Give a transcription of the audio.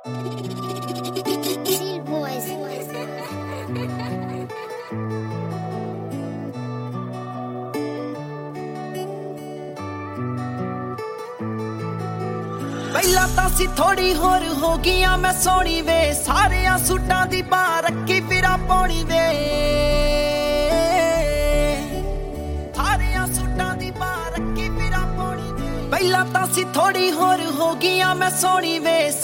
Chill boys. ਪਹਿਲਾਂ ਤਾਂ ਸੀ ਥੋੜੀ ਹੋਰ ਹੋ ਗਈਆਂ ਮੈਂ ਸੋਹਣੀ ਵੇ ਸਾਰਿਆਂ ਸੂਟਾਂ ਦੀ ਬਾਹ ਰੱਖੀ ਫਿਰਾਂ ਪੌਣੀ ਵੇ ਸਾਰਿਆਂ ਸੂਟਾਂ ਦੀ ਬਾਹ ਰੱਖੀ ਫਿਰਾਂ ਪੌਣੀ ਵੇ ਪਹਿਲਾਂ ਤਾਂ ਸੀ ਥੋੜੀ ਹੋਰ ਹੋ ਗਈਆਂ ਮੈਂ ਸੋਹਣੀ ਵੇ